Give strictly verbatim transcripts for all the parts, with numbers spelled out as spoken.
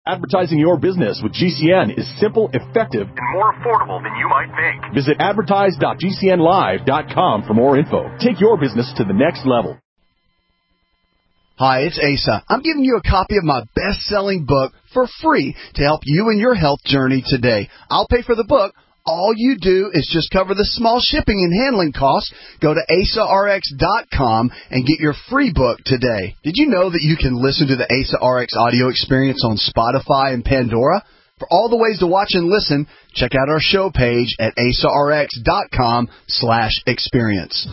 Advertising your business with G C N is simple, effective, and more affordable than you might think. Visit advertise dot g c n live dot com for more info. Take your business to the next level. Hi, it's Asa. I'm giving you a copy of my best-selling book for free to help you in your health journey today. I'll pay for the book. All you do is just cover the small shipping and handling costs. Go to asa r x dot com and get your free book today. Did you know that you can listen to the Asa R X audio experience on Spotify and Pandora? For all the ways to watch and listen, check out our show page at asa r x dot com slash experience.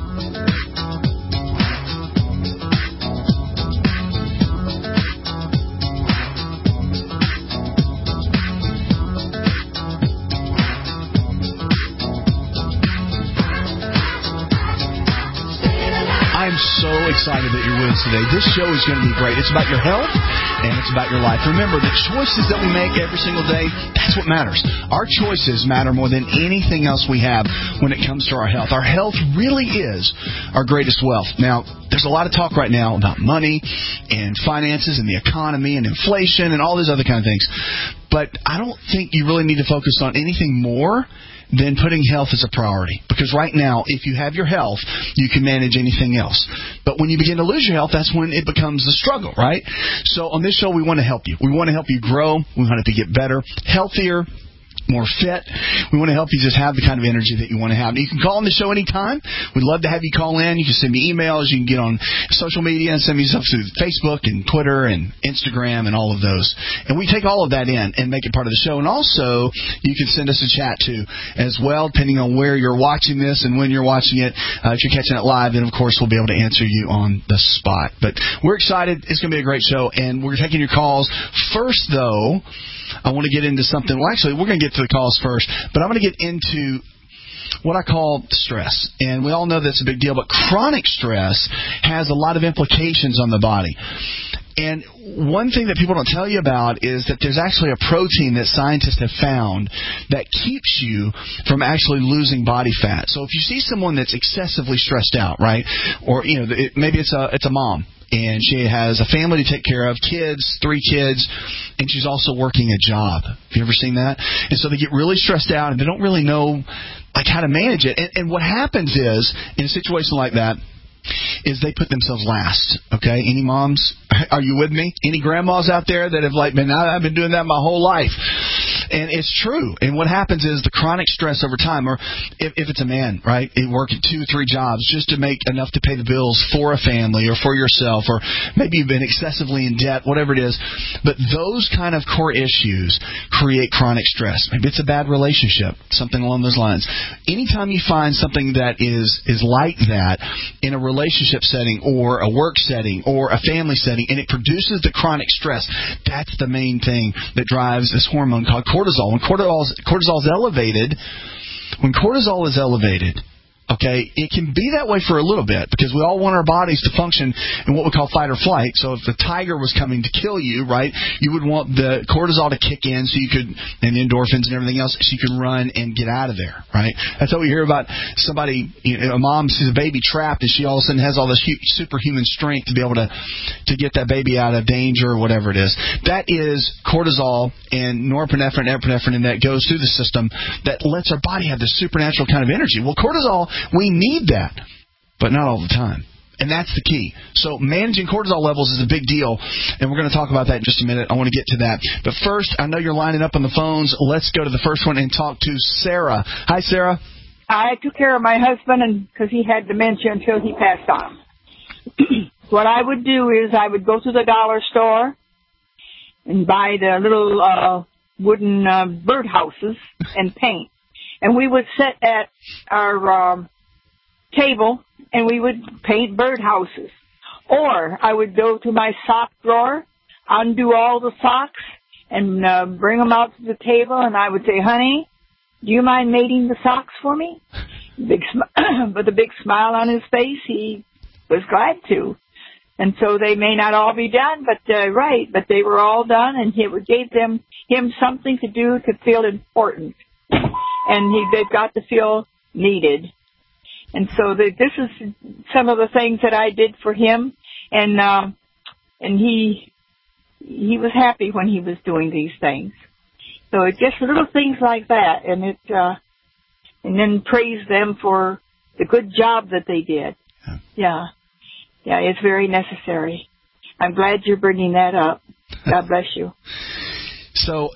I'm so excited that you're with us today. This show is going to be great. It's about your health, and it's about your life. Remember, the choices that we make every single day, that's what matters. Our choices matter more than anything else we have when it comes to our health. Our health really is our greatest wealth. Now, there's a lot of talk right now about money and finances and the economy and inflation and all these other kind of things. But I don't think you really need to focus on anything more than putting health as a priority. Because right now, if you have your health, you can manage anything else. But when you begin to lose your health, that's when it becomes a struggle, right? So on this show, we want to help you. We want to help you grow. We want to get better, healthier, more fit. We want to help you just have the kind of energy that you want to have. And you can call on the show anytime. We'd love to have you call in. You can send me emails. You can get on social media and send me stuff through Facebook and Twitter and Instagram and all of those. And we take all of that in and make it part of the show. And also, you can send us a chat, too, as well, depending on where you're watching this and when you're watching it. Uh, if you're catching it live, then, of course, we'll be able to answer you on the spot. But we're excited. It's going to be a great show. And we're taking your calls. First, though, I want to get into something. Well, actually, we're going to get to the calls first, but I'm going to get into what I call stress. And we all know that's a big deal, but chronic stress has a lot of implications on the body. And one thing that people don't tell you about is that there's actually a protein that scientists have found that keeps you from actually losing body fat. So if you see someone that's excessively stressed out, right, or you know, it, maybe it's a it's a mom, and she has a family to take care of, kids, three kids, and she's also working a job. Have you ever seen that? And so they get really stressed out, and they don't really know like how to manage it. And, and what happens is, in a situation like that, is they put themselves last, okay? Any moms, are you with me? Any grandmas out there that have like been, I've been doing that my whole life. And it's true. And what happens is the chronic stress over time, or if, if it's a man, right, working two, three jobs just to make enough to pay the bills for a family or for yourself, or maybe you've been excessively in debt, whatever it is. But those kind of core issues create chronic stress. Maybe it's a bad relationship, something along those lines. Anytime you find something that is, is like that in a relationship setting or a work setting or a family setting, and it produces the chronic stress, that's the main thing that drives this hormone called cortisol. When cortisol is, cortisol is elevated, when cortisol is elevated, okay, it can be that way for a little bit because we all want our bodies to function in what we call fight or flight. So if the tiger was coming to kill you, right, you would want the cortisol to kick in so you could, and the endorphins and everything else, so you can run and get out of there, right? That's what we hear about somebody, you know, a mom sees a baby trapped and she all of a sudden has all this hu- superhuman strength to be able to, to get that baby out of danger or whatever it is. That is cortisol and norepinephrine, epinephrine, and that goes through the system that lets our body have this supernatural kind of energy. Well, cortisol, we need that, but not all the time. And that's the key. So managing cortisol levels is a big deal, and we're going to talk about that in just a minute. I want to get to that. But first, I know you're lining up on the phones. Let's go to the first one and talk to Sarah. Hi, Sarah. I took care of my husband and because he had dementia until he passed on. What I would do is I would go to the dollar store and buy the little uh, wooden uh, birdhouses and paint. And we would sit at our um, table, and we would paint birdhouses. Or I would go to my sock drawer, undo all the socks, and uh, bring them out to the table, and I would say, honey, do you mind mating the socks for me? Big sm- with a big smile on his face, he was glad to. And so they may not all be done, but uh, right, but they were all done, and it gave them him something to do to feel important. And he, they've got to feel needed. And so the, this is some of the things that I did for him. And uh, and he he was happy when he was doing these things. So it's just little things like that, and it, uh, and then praise them for the good job that they did. Yeah. Yeah, yeah, it's very necessary. I'm glad you're bringing that up. God bless you. So,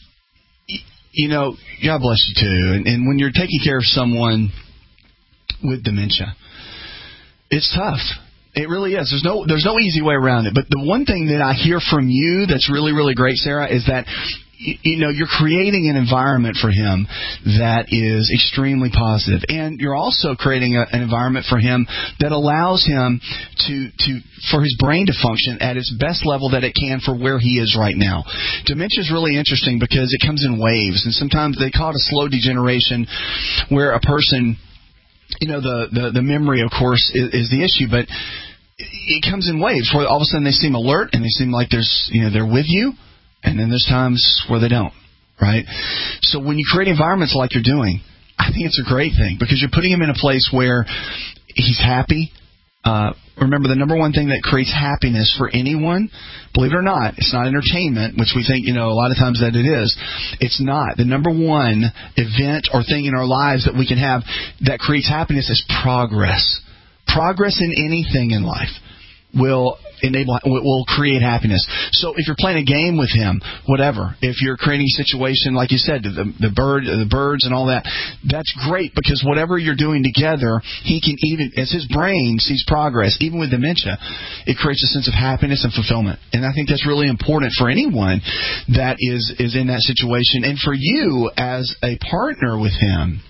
you know, God bless you too. And, and when you're taking care of someone with dementia, it's tough. It really is. There's no there's no easy way around it. But the one thing that I hear from you that's really, really great, Sarah, is that you know, you're creating an environment for him that is extremely positive, and you're also creating a, an environment for him that allows him to to for his brain to function at its best level that it can for where he is right now. Dementia is really interesting because it comes in waves, and sometimes they call it a slow degeneration, where a person, you know, the the, the memory, of course, is, is the issue, but it comes in waves where all of a sudden they seem alert and they seem like there's you know they're with you. And then there's times where they don't, right? So when you create environments like you're doing, I think it's a great thing because you're putting him in a place where he's happy. Uh, remember, the number one thing that creates happiness for anyone, believe it or not, it's not entertainment, which we think, you know, a lot of times that it is. It's not. The number one event or thing in our lives that we can have that creates happiness is progress. Progress in anything in life will enable will create happiness. So if you're playing a game with him, whatever, if you're creating a situation like you said, the the bird, the birds, and all that, that's great because whatever you're doing together, he can even as his brain sees progress, even with dementia, it creates a sense of happiness and fulfillment. And I think that's really important for anyone that is is in that situation, and for you as a partner with him.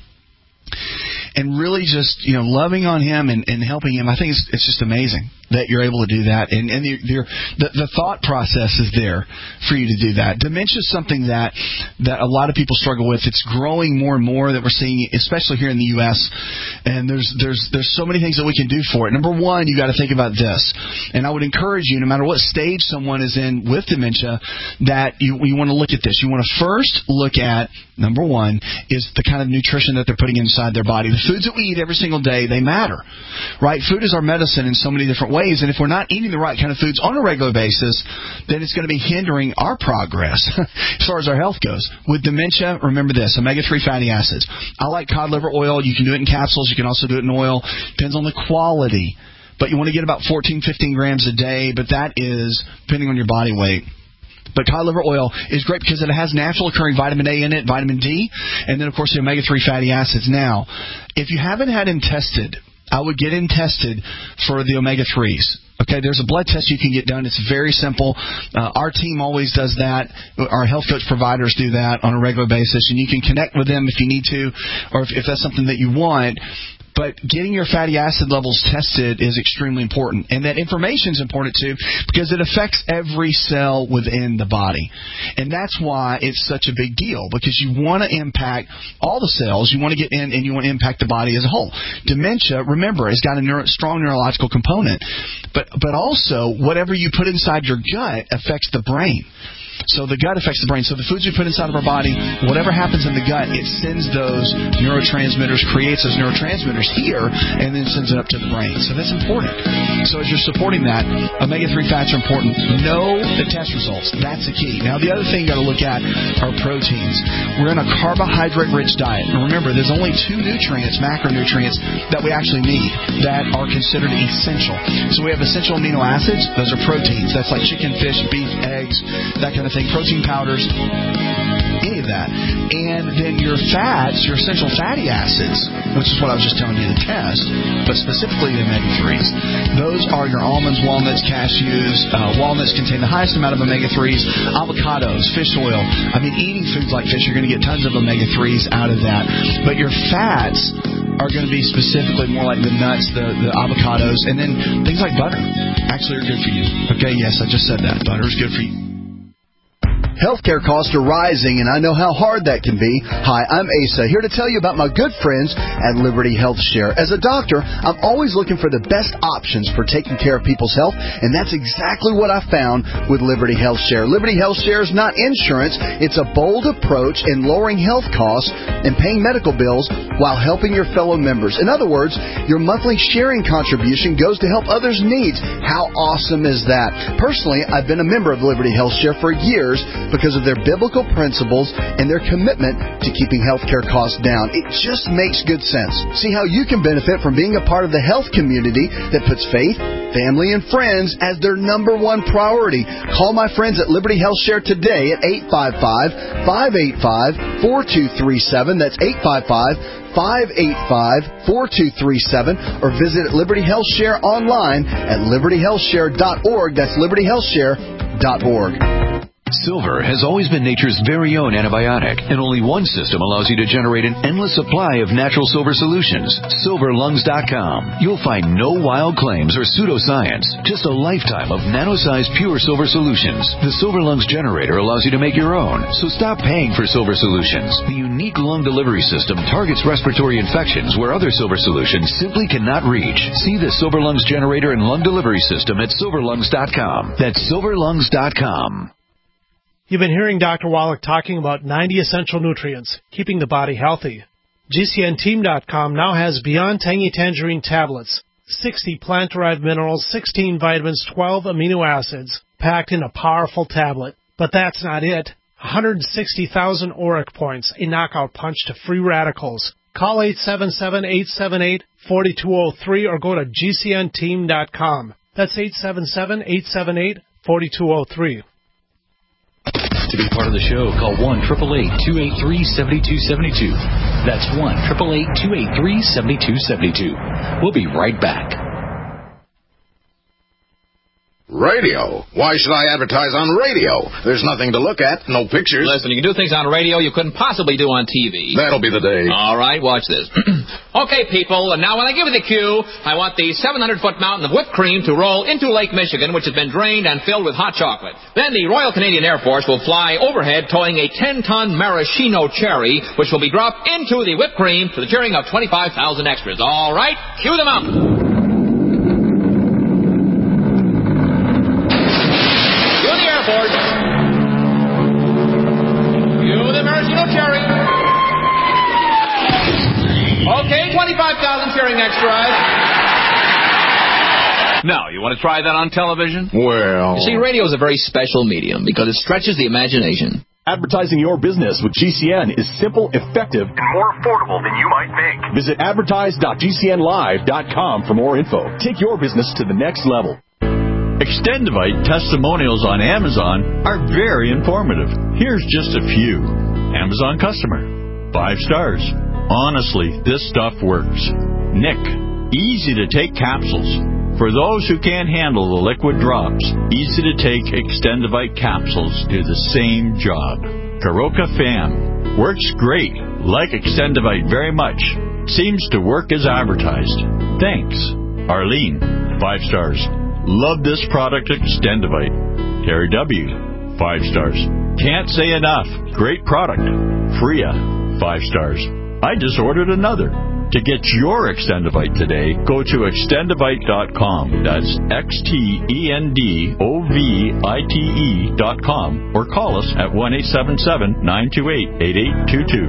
And really just, you know, loving on him and, and helping him. I think it's, it's just amazing that you're able to do that. And, and the, the, the thought process is there for you to do that. Dementia is something that, that a lot of people struggle with. It's growing more and more that we're seeing, especially here in the U S And there's there's there's so many things that we can do for it. Number one, you got to think about this. And I would encourage you, no matter what stage someone is in with dementia, that you, you want to look at this. You want to first look at, number one, is the kind of nutrition that they're putting inside their body. The foods that we eat every single day, they matter, right? Food is our medicine in so many different ways, and if we're not eating the right kind of foods on a regular basis, then it's going to be hindering our progress as far as our health goes. With dementia, remember this, omega three fatty acids. I like cod liver oil. You can do it in capsules. You can also do it in oil. Depends on the quality, but you want to get about fourteen, fifteen grams a day, but that is depending on your body weight. But cod liver oil is great because it has natural occurring vitamin A in it, vitamin D, and then, of course, the omega three fatty acids. Now, if you haven't had him tested, I would get him tested for the omega threes. Okay, there's a blood test you can get done. It's very simple. Uh, our team always does that. Our health coach providers do that on a regular basis, and you can connect with them if you need to or if, if that's something that you want. But getting your fatty acid levels tested is extremely important. And that information is important, too, because it affects every cell within the body. And that's why it's such a big deal, because you want to impact all the cells. You want to get in and you want to impact the body as a whole. Dementia, remember, has got a neuro- strong neurological component. But, but also, whatever you put inside your gut affects the brain. So the gut affects the brain. So the foods we put inside of our body, whatever happens in the gut, it sends those neurotransmitters, creates those neurotransmitters here, and then sends it up to the brain. So that's important. So as you're supporting that, omega three fats are important. Know the test results. That's the key. Now, the other thing you got to look at are proteins. We're in a carbohydrate-rich diet. And remember, there's only two nutrients, macronutrients, that we actually need that are considered essential. So we have essential amino acids. Those are proteins. That's like chicken, fish, beef, eggs, that kind of thing, protein powders, any of that. And then your fats, your essential fatty acids, which is what I was just telling you to test, but specifically the omega threes. Those are your almonds, walnuts, cashews. Uh, walnuts contain the highest amount of omega threes. Avocados, fish oil. I mean, eating foods like fish, you're going to get tons of omega threes out of that. But your fats are going to be specifically more like the nuts, the, the avocados, and then things like butter actually are good for you. Okay, yes, I just said that. Butter is good for you. Healthcare costs are rising, and I know how hard that can be. Hi, I'm Asa, here to tell you about my good friends at Liberty Health Share. As a doctor, I'm always looking for the best options for taking care of people's health, and that's exactly what I found with Liberty Health Share. Liberty Health Share is not insurance. It's a bold approach in lowering health costs and paying medical bills while helping your fellow members. In other words, your monthly sharing contribution goes to help others' needs. How awesome is that? Personally, I've been a member of Liberty Health Share for years because of their biblical principles and their commitment to keeping healthcare costs down. It just makes good sense. See how you can benefit from being a part of the health community that puts faith, family, and friends as their number one priority. Call my friends at Liberty Health Share today at eight five five, five eight five, four two three seven. That's eight five five, five eight five, four two three seven. Or visit Liberty Health Share online at liberty health share dot org. That's liberty health share dot org. Silver has always been nature's very own antibiotic, and only one system allows you to generate an endless supply of natural silver solutions. silver lungs dot com. You'll find no wild claims or pseudoscience, just a lifetime of nano-sized pure silver solutions. The Silver Lungs generator allows you to make your own, so stop paying for silver solutions. The unique lung delivery system targets respiratory infections where other silver solutions simply cannot reach. See the Silver Lungs generator and lung delivery system at silver lungs dot com. That's silver lungs dot com. You've been hearing Doctor Wallach talking about ninety essential nutrients, keeping the body healthy. G C N team dot com now has Beyond Tangy Tangerine tablets, sixty plant-derived minerals, sixteen vitamins, twelve amino acids, packed in a powerful tablet. But that's not it. one hundred sixty thousand auric points, a knockout punch to free radicals. Call eight seven seven, eight seven eight, four two zero three or go to G C N team dot com. That's eight seven seven, eight seven eight, four two zero three. To be part of the show, call one eight eight eight, two eight three, seven two seven two. That's one eight eight eight, two eight three, seven two seven two. We'll be right back. Radio? Why should I advertise on radio? There's nothing to look at, no pictures. Listen, you can do things on radio you couldn't possibly do on T V. That'll be the day. All right, watch this. Okay, people, now when I give you the cue, I want the seven hundred foot mountain of whipped cream to roll into Lake Michigan, which has been drained and filled with hot chocolate. Then the Royal Canadian Air Force will fly overhead towing a ten ton maraschino cherry, which will be dropped into the whipped cream to the cheering of twenty-five thousand extras. All right, cue them up. Okay, twenty-five thousand cheering extras. Now, you want to try that on television? Well... You see, radio is a very special medium because it stretches the imagination. Advertising your business with G C N is simple, effective, and more affordable than you might think. Visit advertise dot G C N live dot com for more info. Take your business to the next level. Extendivite testimonials on Amazon are very informative. Here's just a few. Amazon customer. Five stars. Honestly, this stuff works. Nick. Easy to take capsules. For those who can't handle the liquid drops, easy to take Extendivite capsules do the same job. Karoka Fam. Works great. Like Extendivite very much. Seems to work as advertised. Thanks. Arlene. Five stars. Love this product, Extendivite. Terry W. Five stars. Can't say enough. Great product. Freya. Five stars. I just ordered another. To get your Extendivite today, go to extendivite dot com. That's X T E N D O V I T E dot com. Or call us at one eight seven seven, nine two eight, eight eight two two.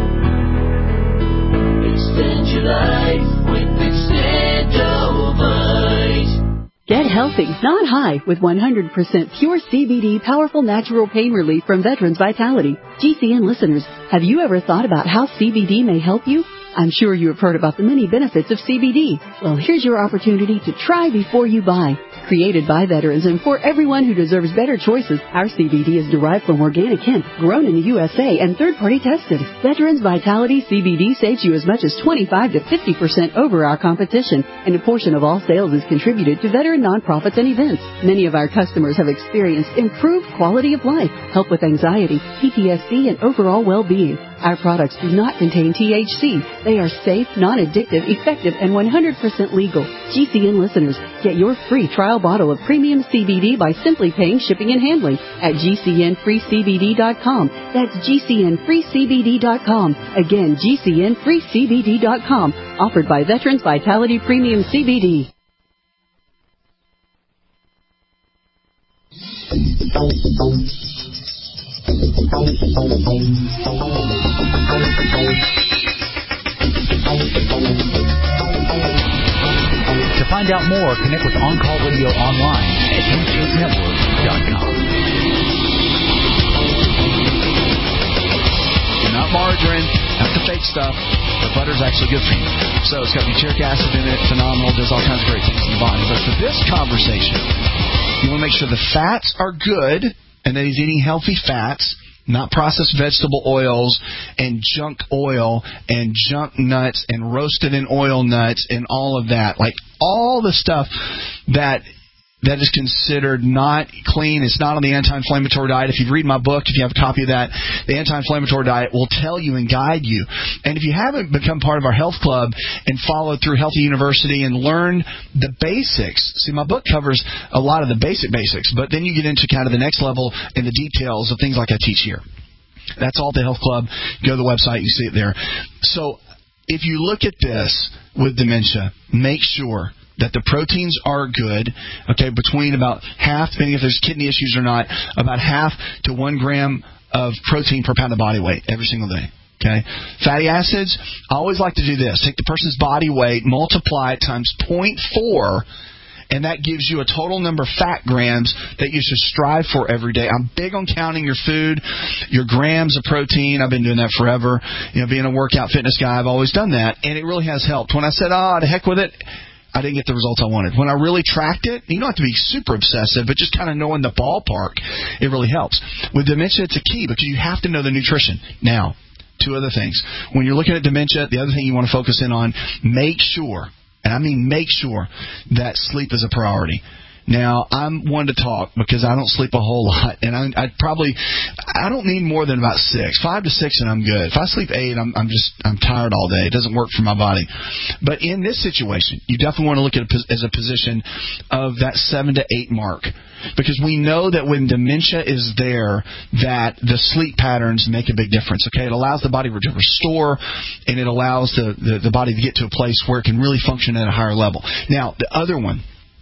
Extend your life with Extendivite. Get healthy, not high, with one hundred percent pure C B D powerful natural pain relief from Veterans Vitality. G C N listeners, have you ever thought about how C B D may help you? I'm sure you have heard about the many benefits of C B D. Well, here's your opportunity to try before you buy. Created by veterans and for everyone who deserves better choices, our C B D is derived from organic hemp, grown in the U S A, and third-party tested. Veterans Vitality C B D saves you as much as twenty-five to fifty percent over our competition, and a portion of all sales is contributed to veteran nonprofits and events. Many of our customers have experienced improved quality of life, help with anxiety, P T S D, and overall well-being. Our products do not contain T H C. They are safe, non-addictive, effective, and one hundred percent legal. G C N listeners, get your free trial trial bottle of premium C B D by simply paying shipping and handling at G C N free C B D dot com. That's G C N free C B D dot com. Again, G C N free C B D dot com. Offered by Veterans Vitality Premium C B D. To find out more, connect with On Call Radio online at M K network dot com. Not margarine, not the fake stuff. The butter's actually good for you. So it's got butyric acid in it, phenomenal, does all kinds of great things in the body. But for this conversation, you want to make sure the fats are good and that he's eating healthy fats, not processed vegetable oils and junk oil and junk nuts and roasted in oil nuts and all of that. Like all the stuff that that is considered not clean. It's not on the anti-inflammatory diet. If you read my book, if you have a copy of that, the anti-inflammatory diet will tell you and guide you. And if you haven't become part of our health club and followed through Healthy University and learned the basics, see, my book covers a lot of the basic basics, but then you get into kind of the next level and the details of things like I teach here. That's all at the health club. Go to the website, you see it there. So if you look at this with dementia, make sure that the proteins are good, okay, between about half, depending if there's kidney issues or not, about half to one gram of protein per pound of body weight every single day, okay? Fatty acids, I always like to do this. Take the person's body weight, multiply it times zero point four, and that gives you a total number of fat grams that you should strive for every day. I'm big on counting your food, your grams of protein. I've been doing that forever. You know, being a workout fitness guy, I've always done that, and it really has helped. When I said, oh, to heck with it, I didn't get the results I wanted. When I really tracked it, you don't have to be super obsessive, but just kind of knowing the ballpark, it really helps. With dementia, it's a key because you have to know the nutrition. Now, two other things. When you're looking at dementia, the other thing you want to focus in on, make sure, and I mean make sure, that sleep is a priority. Now, I'm one to talk because I don't sleep a whole lot, and I, I probably I don't need more than about six, five to six, and I'm good. If I sleep eight, I'm, I'm just I'm tired all day. It doesn't work for my body. But in this situation, you definitely want to look at it as a position of that seven to eight mark, because we know that when dementia is there, that the sleep patterns make a big difference. Okay, it allows the body to restore, and it allows the, the the body to get to a place where it can really function at a higher level. Now, the other one,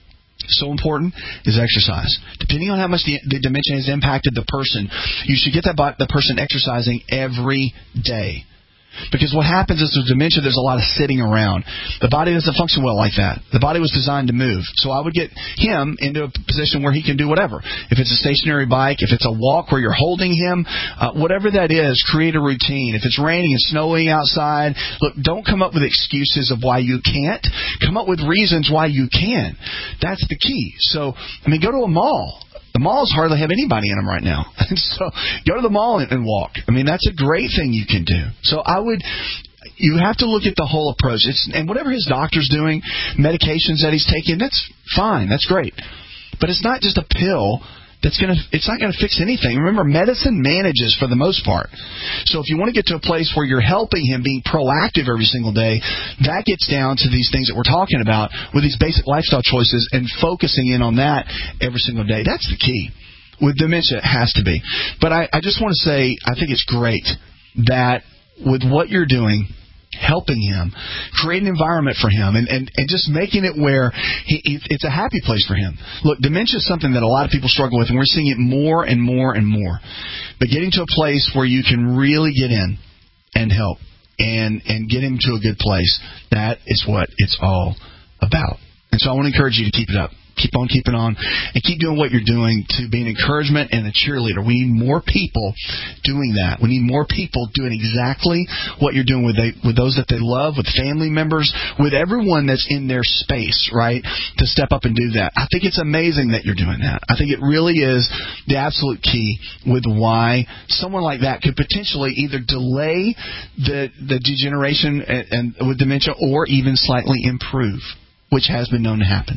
so important, is exercise. Depending on how much the, the dementia has impacted the person, you should get that the person exercising every day. Because what happens is with dementia, there's a lot of sitting around. The body doesn't function well like that. The body was designed to move. So I would get him into a position where he can do whatever. If it's a stationary bike, if it's a walk where you're holding him, uh, whatever that is, create a routine. If it's raining and snowing outside, look, don't come up with excuses of why you can't. Come up with reasons why you can. That's the key. So, I mean, go to a mall. The malls hardly have anybody in them right now. So go to the mall and, and walk. I mean, that's a great thing you can do. So I would, you have to look at the whole approach. It's, and whatever his doctor's doing, medications that he's taking, that's fine. That's great. But it's not just a pill that's going to, it's not going to fix anything. Remember, medicine manages for the most part. So if you want to get to a place where you're helping him, being proactive every single day, that gets down to these things that we're talking about with these basic lifestyle choices and focusing in on that every single day. That's the key. With dementia, it has to be. But I, I just want to say, I think it's great that with what you're doing, helping him, create an environment for him, and, and, and just making it where he, it's a happy place for him. Look, dementia is something that a lot of people struggle with, and we're seeing it more and more and more. But getting to a place where you can really get in and help and, and get him to a good place, that is what it's all about. And so I want to encourage you to keep it up. Keep on keeping on, and keep doing what you're doing to be an encouragement and a cheerleader. We need more people doing that. We need more people doing exactly what you're doing with they, with those that they love, with family members, with everyone that's in their space, right, to step up and do that. I think it's amazing that you're doing that. I think it really is the absolute key with why someone like that could potentially either delay the, the degeneration and, and with dementia or even slightly improve, which has been known to happen.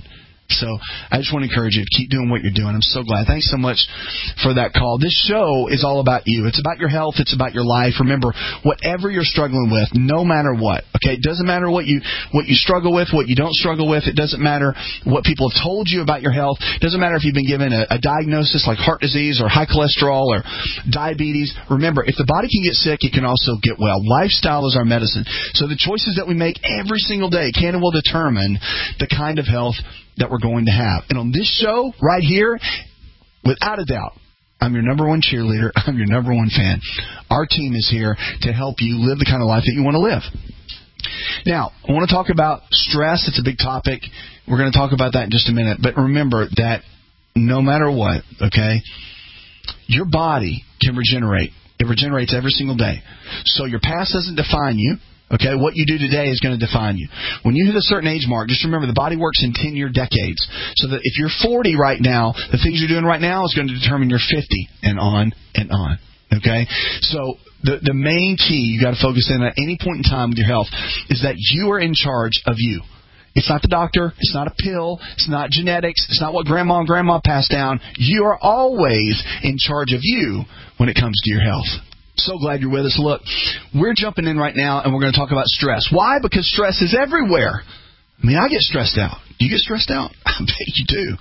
So I just want to encourage you to keep doing what you're doing. I'm so glad. Thanks so much for that call. This show is all about you. It's about your health. It's about your life. Remember, whatever you're struggling with, no matter what, okay, it doesn't matter what you what you struggle with, what you don't struggle with. It doesn't matter what people have told you about your health. It doesn't matter if you've been given a, a diagnosis like heart disease or high cholesterol or diabetes. Remember, if the body can get sick, it can also get well. Lifestyle is our medicine. So the choices that we make every single day can and will determine the kind of health that we're going to have. And on this show right here, without a doubt, I'm your number one cheerleader. I'm your number one fan. Our team is here to help you live the kind of life that you want to live. Now, I want to talk about stress. It's a big topic. We're going to talk about that in just a minute. But remember that no matter what, okay, your body can regenerate. It regenerates every single day. So your past doesn't define you. Okay, what you do today is going to define you. When you hit a certain age mark, just remember the body works in ten-year decades. So that if you're forty right now, the things you're doing right now is going to determine you're fifty and on and on. Okay? So the the main key you got to focus in at any point in time with your health is that you are in charge of you. It's not the doctor. It's not a pill. It's not genetics. It's not what grandma and grandma passed down. You are always in charge of you when it comes to your health. So glad you're with us. Look, we're jumping in right now, and we're going to talk about stress. Why? Because stress is everywhere. I mean, I get stressed out. Do you get stressed out? I bet you do.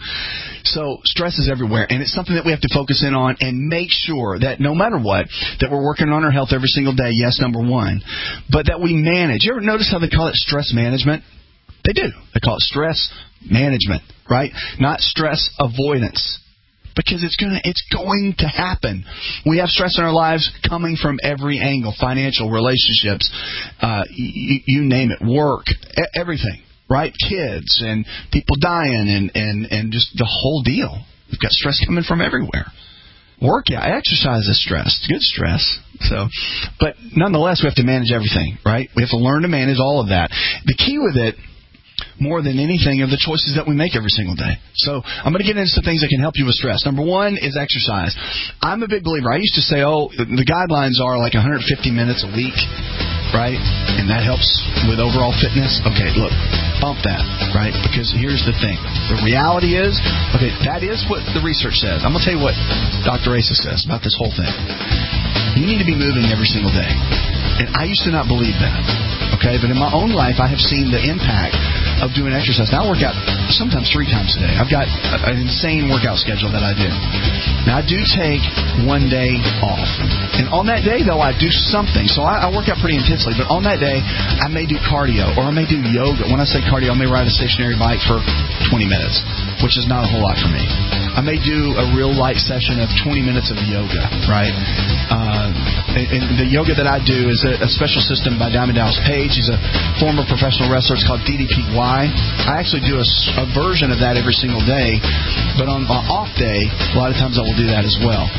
So stress is everywhere, and it's something that we have to focus in on and make sure that no matter what, that we're working on our health every single day, yes, number one, but that we manage. You ever notice how they call it stress management? They do. They call it stress management, right? Not stress avoidance. Because it's going to it's going to happen. We have stress in our lives coming from every angle, financial, relationships, uh, you, you name it, work, everything, right? Kids and people dying and, and, and just the whole deal. We've got stress coming from everywhere. Workout, exercise is stress. It's good stress. So, but nonetheless, we have to manage everything, right? We have to learn to manage all of that. The key with it, more than anything, are the choices that we make every single day. So I'm going to get into some things that can help you with stress. Number one is exercise. I'm a big believer. I used to say, oh, the guidelines are like one hundred fifty minutes a week, right? And that helps with overall fitness. Okay, look, bump that, right? Because here's the thing. The reality is, okay, that is what the research says. I'm going to tell you what Doctor Asa says about this whole thing. You need to be moving every single day. And I used to not believe that. Okay, but in my own life, I have seen the impact of doing exercise. Now I work out sometimes three times a day. I've got an insane workout schedule that I do. Now I do take one day off. And on that day, though, I do something. So I, I work out pretty intensely. But on that day, I may do cardio or I may do yoga. When I say cardio, I may ride a stationary bike for twenty minutes, which is not a whole lot for me. I may do a real light session of twenty minutes of yoga, right? Uh, and, and the yoga that I do is a, a special system by Diamond Dallas Page. He's a former professional wrestler. It's called D D P Y. I actually do a, a version of that every single day, but on my off day, a lot of times I will do that as well.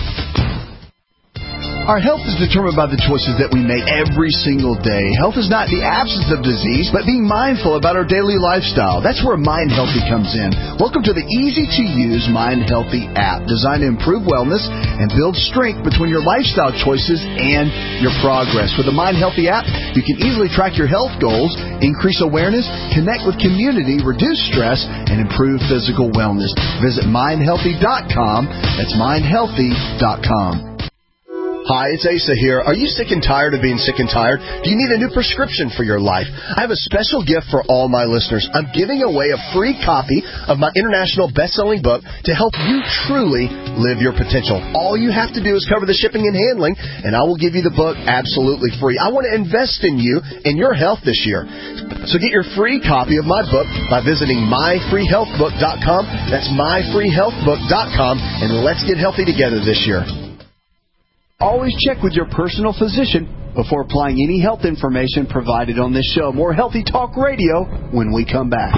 Our health is determined by the choices that we make every single day. Health is not the absence of disease, but being mindful about our daily lifestyle. That's where Mind Healthy comes in. Welcome to the easy-to-use Mind Healthy app, designed to improve wellness and build strength between your lifestyle choices and your progress. With the Mind Healthy app, you can easily track your health goals, increase awareness, connect with community, reduce stress, and improve physical wellness. Visit mind healthy dot com. That's mind healthy dot com. Hi, it's Asa here. Are you sick and tired of being sick and tired? Do you need a new prescription for your life? I have a special gift for all my listeners. I'm giving away a free copy of my international best-selling book to help you truly live your potential. All you have to do is cover the shipping and handling, and I will give you the book absolutely free. I want to invest in you and your health this year. So get your free copy of my book by visiting my free health book dot com. That's my free health book dot com, and let's get healthy together this year. Always check with your personal physician before applying any health information provided on this show. More Healthy Talk Radio when we come back.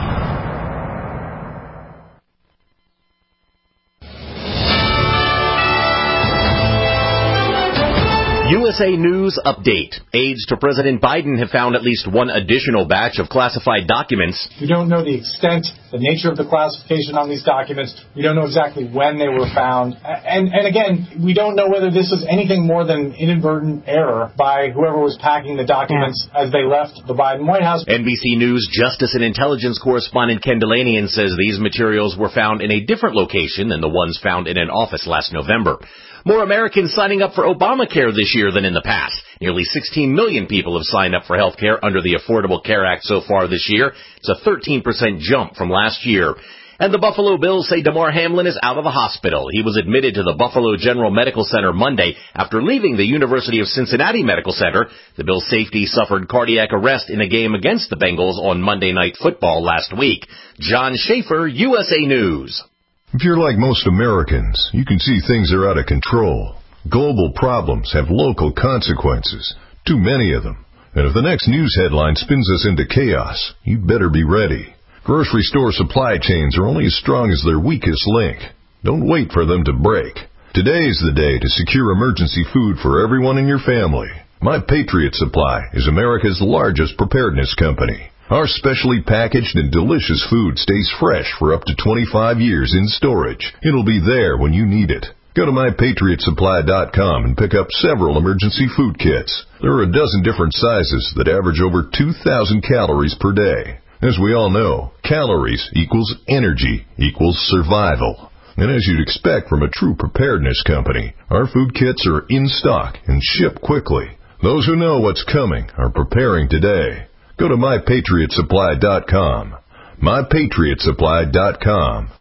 U S A News Update. Aides to President Biden have found at least one additional batch of classified documents. We don't know the extent, the nature of the classification on these documents. We don't know exactly when they were found. And, and again, we don't know whether this is anything more than inadvertent error by whoever was packing the documents yeah. as they left the Biden White House. N B C News Justice and Intelligence correspondent Ken Delanian says these materials were found in a different location than the ones found in an office last November. More Americans signing up for Obamacare this year than in the past. Nearly sixteen million people have signed up for health care under the Affordable Care Act so far this year. It's a thirteen percent jump from last year. And the Buffalo Bills say Damar Hamlin is out of the hospital. He was admitted to the Buffalo General Medical Center Monday after leaving the University of Cincinnati Medical Center. The Bills' safety suffered cardiac arrest in a game against the Bengals on Monday Night Football last week. John Schaefer, U S A News. If you're like most Americans, you can see things are out of control. Global problems have local consequences, too many of them. And if the next news headline spins us into chaos, you'd better be ready. Grocery store supply chains are only as strong as their weakest link. Don't wait for them to break. Today's the day to secure emergency food for everyone in your family. My Patriot Supply is America's largest preparedness company. Our specially packaged and delicious food stays fresh for up to twenty-five years in storage. It'll be there when you need it. Go to my patriot supply dot com and pick up several emergency food kits. There are a dozen different sizes that average over two thousand calories per day. As we all know, calories equals energy equals survival. And as you'd expect from a true preparedness company, our food kits are in stock and ship quickly. Those who know what's coming are preparing today. Go to my patriot supply dot com. my patriot supply dot com.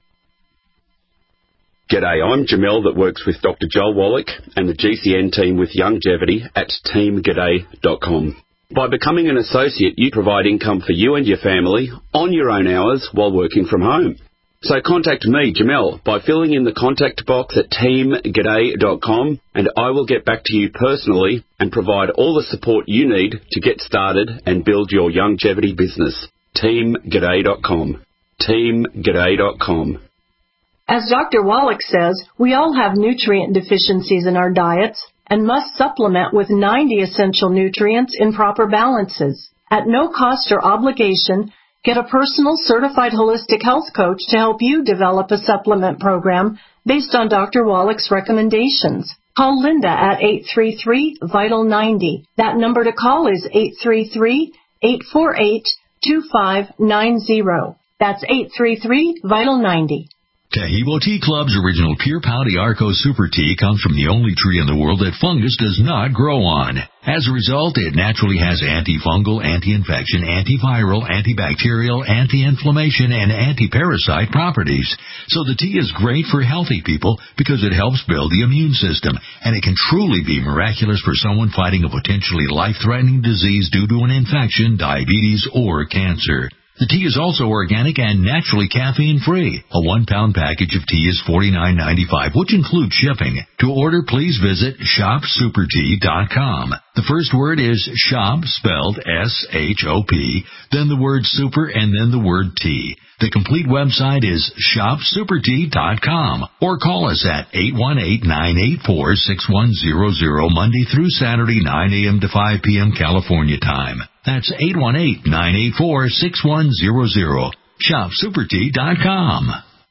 G'day, I'm Jamel that works with Doctor Joel Wallach and the G C N team with Longevity at team g'day dot com. By becoming an associate, you provide income for you and your family on your own hours while working from home. So contact me, Jamel, by filling in the contact box at team g'day dot com, and I will get back to you personally and provide all the support you need to get started and build your longevity business. team g'day dot com. team g'day dot com. As Doctor Wallach says, we all have nutrient deficiencies in our diets and must supplement with ninety essential nutrients in proper balances. At no cost or obligation, get a personal certified holistic health coach to help you develop a supplement program based on Doctor Wallach's recommendations. Call Linda at eight three three, vital ninety. That number to call is eight three three, eight four eight, two five nine zero. That's eight three three, vital ninety. Taheebo Tea Club's original Pure Pau Arco Super Tea comes from the only tree in the world that fungus does not grow on. As a result, it naturally has antifungal, anti-infection, antiviral, antibacterial, anti-inflammation, and anti-parasite properties. So the tea is great for healthy people because it helps build the immune system, and it can truly be miraculous for someone fighting a potentially life-threatening disease due to an infection, diabetes, or cancer. The tea is also organic and naturally caffeine-free. A one-pound package of tea is forty-nine ninety-five, which includes shipping. To order, please visit shop super tea dot com. The first word is shop, spelled S H O P, then the word super, and then the word tea. The complete website is shop super tea dot com, or call us at eight one eight, nine eight four, six one zero zero, Monday through Saturday, nine a.m. to five p.m. California time. That's eight one eight, nine eight four, six one zero zero. shop super tea dot com.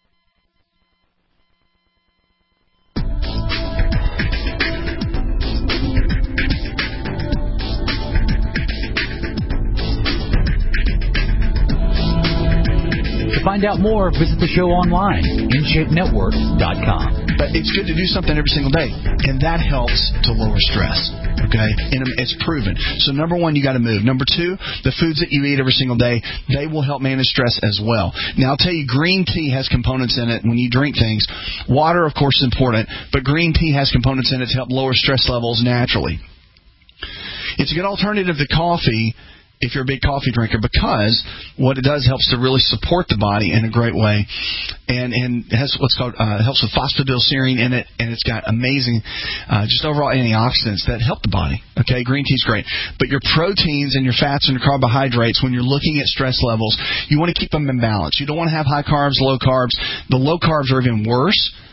To find out more, visit the show online, in shape network dot com. But it's good to do something every single day, and that helps to lower stress, okay? And it's proven. So number one, you got to move. Number two, the foods that you eat every single day, they will help manage stress as well. Now, I'll tell you, green tea has components in it when you drink things. Water, of course, is important, but green tea has components in it to help lower stress levels naturally. It's a good alternative to coffee if you're a big coffee drinker, because what it does helps to really support the body in a great way, and and it has what's called uh, helps with phosphatidylserine in it, and it's got amazing uh, just overall antioxidants that help the body. Okay, green tea's great, but your proteins and your fats and your carbohydrates, when you're looking at stress levels, you want to keep them in balance. You don't want to have high carbs, low carbs. The low carbs are even worse.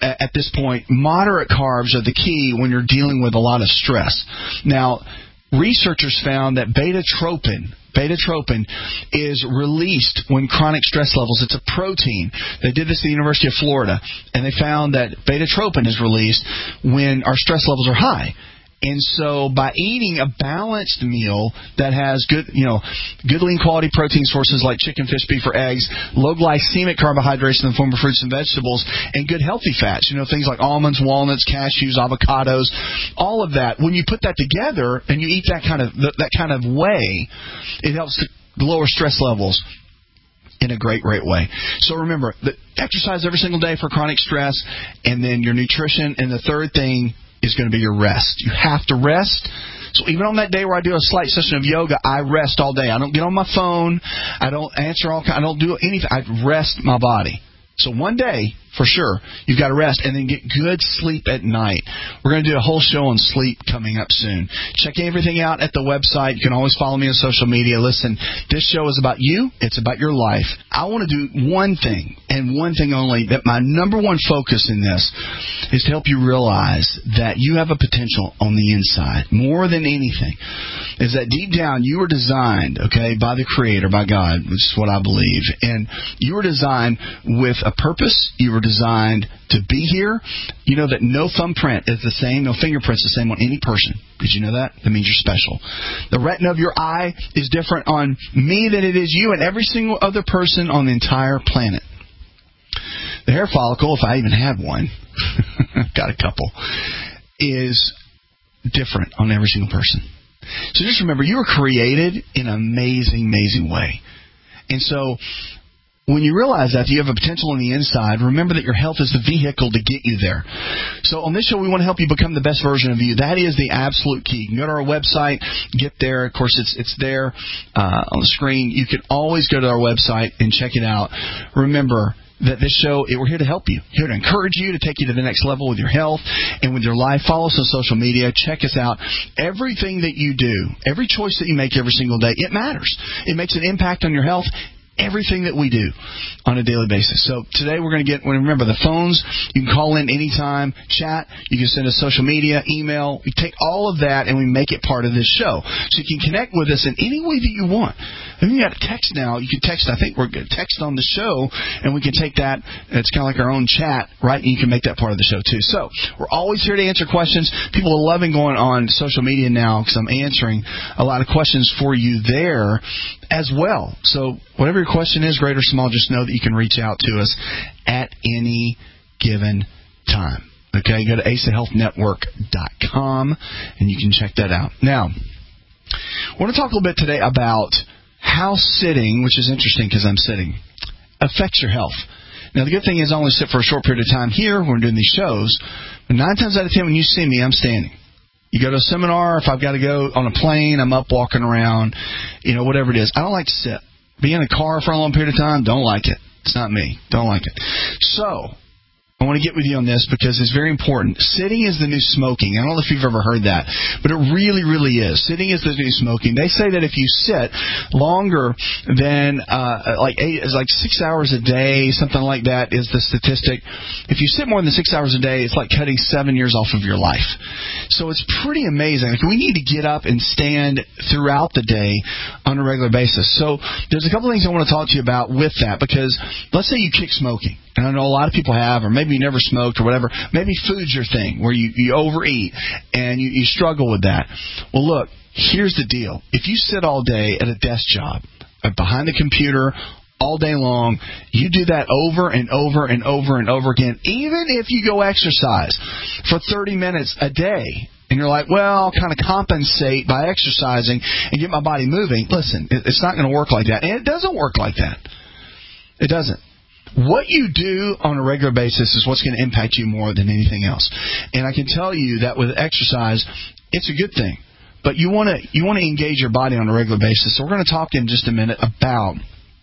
at this point, moderate carbs are the key when you're dealing with a lot of stress. Now, researchers found that beta-tropin, beta-tropin is released when chronic stress levels. It's a protein. They did this at the University of Florida, and they found that beta-tropin is released when our stress levels are high. And so by eating a balanced meal that has good, you know, good lean quality protein sources like chicken, fish, beef, or eggs, low glycemic carbohydrates in the form of fruits and vegetables, and good healthy fats, you know, things like almonds, walnuts, cashews, avocados, all of that. When you put that together and you eat that kind of that kind of way, it helps to lower stress levels in a great, great way. So remember, the exercise every single day for chronic stress, and then your nutrition, and the third thing is going to be your rest. You have to rest. So even on that day where I do a slight session of yoga, I rest all day. I don't get on my phone. I don't answer all. I don't do anything. I rest my body. So one day, for sure, you've got to rest and then get good sleep at night. We're going to do a whole show on sleep coming up soon. Check everything out at the website. You can always follow me on social media. Listen, this show is about you. It's about your life. I want to do one thing and one thing only, that my number one focus in this is to help you realize that you have a potential on the inside. More than anything is that deep down you were designed, okay, by the Creator, by God, which is what I believe. And you were designed with a purpose. You were designed to be here. You know that no thumbprint is the same, no fingerprint is the same on any person. Did you know that? That means you're special. The retina of your eye is different on me than it is you and every single other person on the entire planet. The hair follicle, if I even have one, got a couple, is different on every single person. So just remember, you were created in an amazing, amazing way. And so when you realize that you have a potential on the inside, remember that your health is the vehicle to get you there. So on this show, we want to help you become the best version of you. That is the absolute key. You can go to our website, get there. Of course, it's it's there uh, on the screen. You can always go to our website and check it out. Remember that this show, we're here to help you, here to encourage you, to take you to the next level with your health and with your life. Follow us on social media. Check us out. Everything that you do, every choice that you make every single day, it matters. It makes an impact on your health. Everything that we do on a daily basis. So today we're going to get, remember the phones, you can call in anytime, chat, you can send us social media, email. We take all of that and we make it part of this show. So you can connect with us in any way that you want. If you got a text now, you can text, I think we're going to text on the show, and we can take that, it's kind of like our own chat, right? And you can make that part of the show too. So we're always here to answer questions. People are loving going on social media now because I'm answering a lot of questions for you there as well. So whatever your question is, great or small, just know that you can reach out to us at any given time. Okay, go to asa health network dot com and you can check that out. Now, I want to talk a little bit today about how sitting, which is interesting because I'm sitting, affects your health. Now, the good thing is I only sit for a short period of time here when we're doing these shows, but nine times out of ten when you see me, I'm standing. You go to a seminar, if I've got to go on a plane, I'm up walking around, you know, whatever it is. I don't like to sit. Be in a car for a long period of time, don't like it. It's not me. Don't like it. So I want to get with you on this because it's very important. Sitting is the new smoking. I don't know if you've ever heard that, but it really, really is. Sitting is the new smoking. They say that if you sit longer than uh, like eight, like six hours a day, something like that is the statistic. If you sit more than six hours a day, it's like cutting seven years off of your life. So it's pretty amazing. Like we need to get up and stand throughout the day on a regular basis. So there's a couple of things I want to talk to you about with that because let's say you kick smoking. And I know a lot of people have, or maybe you never smoked or whatever. Maybe food's your thing, where you, you overeat and you, you struggle with that. Well, look, here's the deal. If you sit all day at a desk job, behind the computer, all day long, you do that over and over and over and over again, even if you go exercise for thirty minutes a day, and you're like, well, I'll kind of compensate by exercising and get my body moving. Listen, it's not going to work like that. And it doesn't work like that. It doesn't. What you do on a regular basis is what's going to impact you more than anything else. And I can tell you that with exercise, it's a good thing. But you want to you want to engage your body on a regular basis. So we're going to talk in just a minute about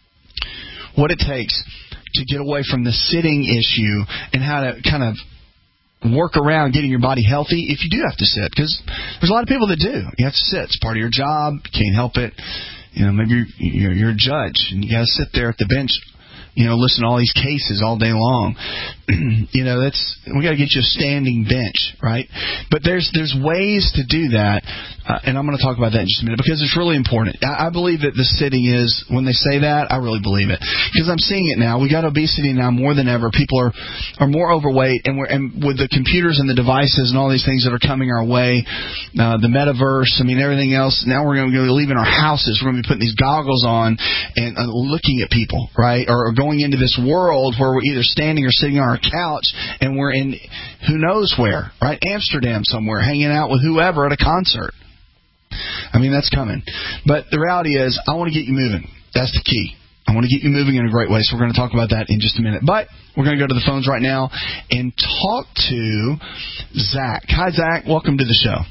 what it takes to get away from the sitting issue and how to kind of work around getting your body healthy if you do have to sit. Because there's a lot of people that do. You have to sit. It's part of your job. You can't help it. You know, maybe you're, you're, you're a judge and you got to sit there at the bench you know, listen to all these cases all day long. You know, that's we got to get you a standing bench, right? But there's there's ways to do that, uh, and I'm going to talk about that in just a minute because it's really important. I, I believe that the sitting is, when they say that, I really believe it because I'm seeing it now. We got obesity now more than ever. People are, are more overweight, and we're and with the computers and the devices and all these things that are coming our way, uh, the metaverse, I mean everything else. Now we're going to be leaving our houses. We're going to be putting these goggles on and uh, looking at people, right? Or going into this world where we're either standing or sitting on our couch and we're in who knows where, right? Amsterdam somewhere, hanging out with whoever at a concert. I mean, that's coming. But the reality is, I want to get you moving. That's the key. I want to get you moving in a great way, so we're going to talk about that in just a minute. But we're going to go to the phones right now and talk to Zach. Hi, Zach. Welcome to the show.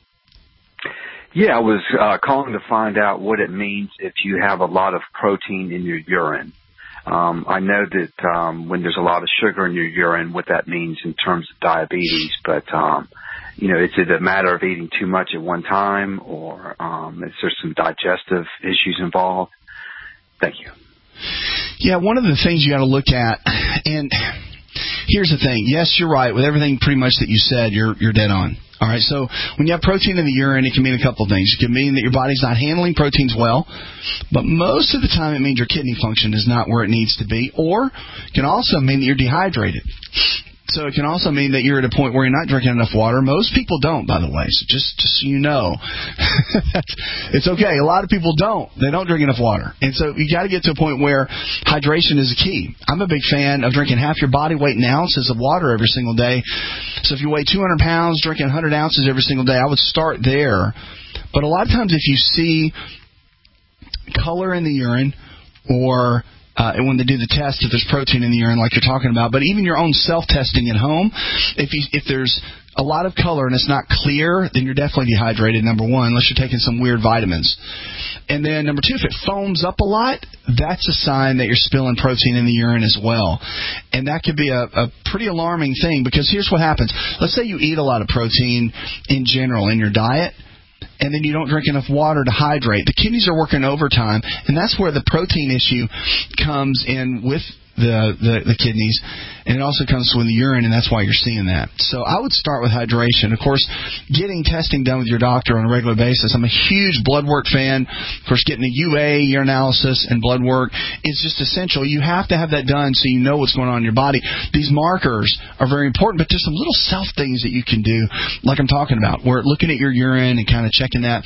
Yeah, I was uh, calling to find out what it means if you have a lot of protein in your urine. Um, I know that um, when there's a lot of sugar in your urine, what that means in terms of diabetes. But, um, you know, is it a matter of eating too much at one time, or um, is there some digestive issues involved? Thank you. Yeah, one of the things you got to look at, and here's the thing. Yes, you're right. With everything pretty much that you said, you're you're dead on. All right, so when you have protein in the urine, it can mean a couple of things. It can mean that your body's not handling proteins well, but most of the time it means your kidney function is not where it needs to be, or it can also mean that you're dehydrated. So it can also mean that you're at a point where you're not drinking enough water. Most people don't, by the way, so just, just so you know. It's okay. A lot of people don't. They don't drink enough water. And so you got to get to a point where hydration is a key. I'm a big fan of drinking half your body weight in ounces of water every single day. So if you weigh two hundred pounds, drinking one hundred ounces every single day, I would start there. But a lot of times if you see color in the urine, or Uh, and when they do the test, if there's protein in the urine like you're talking about, but even your own self-testing at home, if you, if there's a lot of color and it's not clear, then you're definitely dehydrated, number one, unless you're taking some weird vitamins. And then number two, if it foams up a lot, that's a sign that you're spilling protein in the urine as well. And that could be a, a pretty alarming thing, because here's what happens. Let's say you eat a lot of protein in general in your diet, and then you don't drink enough water to hydrate. The kidneys are working overtime, and that's where the protein issue comes in with the, the, the kidneys, and it also comes with the urine, and that's why you're seeing that. So I would start with hydration. Of course, getting testing done with your doctor on a regular basis. I'm a huge blood work fan. Of course, getting a U A, urinalysis, and blood work is just essential. You have to have that done so you know what's going on in your body. These markers are very important, but there's some little self things that you can do, like I'm talking about, where looking at your urine and kind of checking that,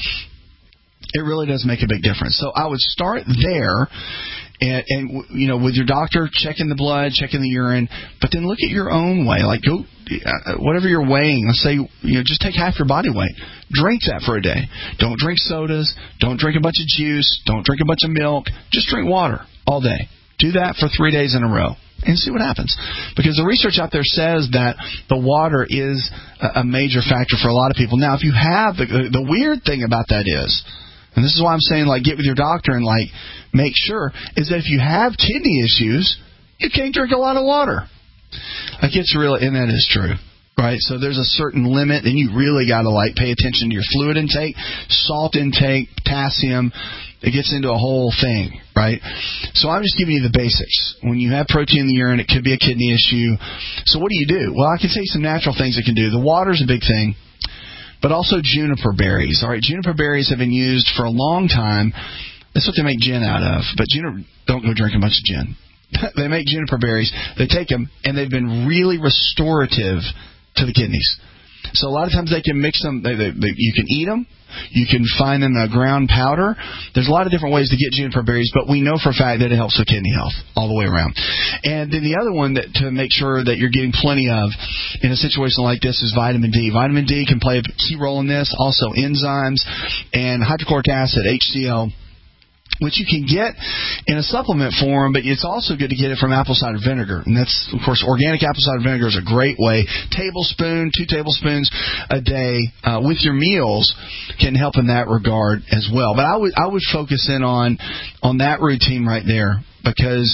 it really does make a big difference. So I would start there. And, and, you know, with your doctor, checking the blood, checking the urine, but then look at your own weight. Like, go, uh, whatever you're weighing, let's say, you know, just take half your body weight. Drink that for a day. Don't drink sodas. Don't drink a bunch of juice. Don't drink a bunch of milk. Just drink water all day. Do that for three days in a row and see what happens. Because the research out there says that the water is a, a major factor for a lot of people. Now, if you have, the, the weird thing about that is, and this is why I'm saying, like, get with your doctor and, like, make sure, is that if you have kidney issues, you can't drink a lot of water. Like, it's really, and that is true, right? So there's a certain limit, and you really got to, like, pay attention to your fluid intake, salt intake, potassium. It gets into a whole thing, right? So I'm just giving you the basics. When you have protein in the urine, it could be a kidney issue. So what do you do? Well, I can tell you some natural things it can do. The water's a big thing. But also juniper berries. All right, juniper berries have been used for a long time. That's what they make gin out of. But juniper, don't go drink a bunch of gin. They make juniper berries. They take them, and they've been really restorative to the kidneys. So a lot of times they can mix them. They, they, they, you can eat them. You can find them in a ground powder. There's a lot of different ways to get juniper berries, but we know for a fact that it helps with kidney health all the way around. And then the other one that to make sure that you're getting plenty of in a situation like this is vitamin D. Vitamin D can play a key role in this. Also enzymes and hydrochloric acid, H C L, which you can get in a supplement form, but it's also good to get it from apple cider vinegar. And that's, of course, organic apple cider vinegar is a great way. Tablespoon, two tablespoons a day uh, with your meals can help in that regard as well. But I would I would focus in on on that routine right there, because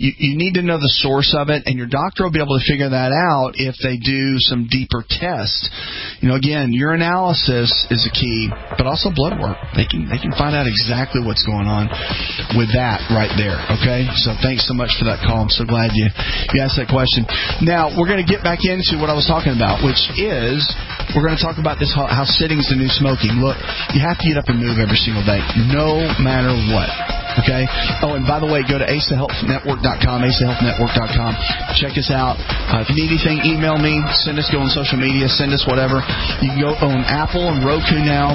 you, you need to know the source of it, and your doctor will be able to figure that out if they do some deeper tests. You know, again, urinalysis is a key, but also blood work. They can they can find out exactly what's going on with that right there, okay? So thanks so much for that call. I'm so glad you, you asked that question. Now, we're going to get back into what I was talking about, which is we're going to talk about this, how, how sitting's the new smoking. Look, you have to get up and move every single day, no matter what. Okay? Oh, and by the way, go to asa health network dot com, asa health network dot com. Check us out. Uh, if you need anything, email me, send us, go on social media, send us whatever. You can go on Apple and Roku now.